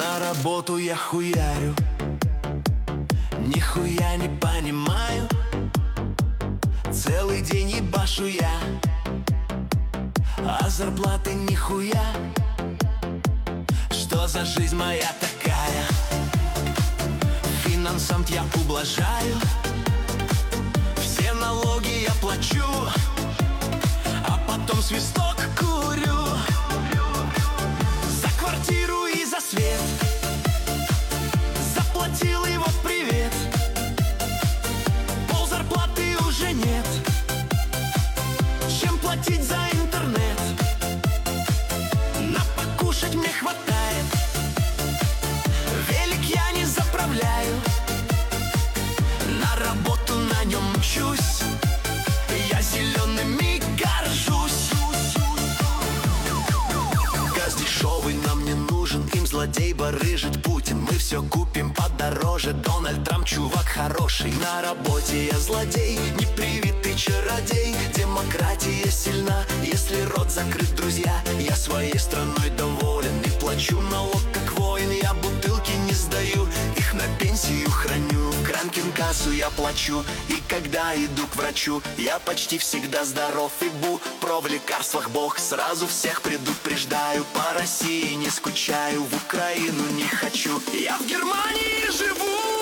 На работу я хуярю, нихуя не понимаю. Целый день ебашу я, а зарплаты нихуя. Что за жизнь моя такая? Финансам я ублажаю, все налоги я плачу, а потом свисток курю. За квартиру и за свет заплатил, и вот привет. Пол зарплаты уже нет, чем платить за интернет. На покушать мне хватает, велик я не заправляю, на работу на нем мчусь, я зелеными горжусь. Газ дешевый нам не нужен, им злодей барыжит Путин. Мы все купим подороже, Дональд Трамп чувак хороший. На работе я злодей, непривитый чародей. Демократия сильна, если рот закрыт, друзья. Я своей страной доволен, не плачу налог как воин. Я бутылки не сдаю, их на пенсию храню. Кранкин кассу я плачу, и когда иду к врачу, я почти всегда здоров и про в лекарствах бог. Сразу всех предупреждаю, по России не скучаю, в Украину не хочу, я в Германии живу.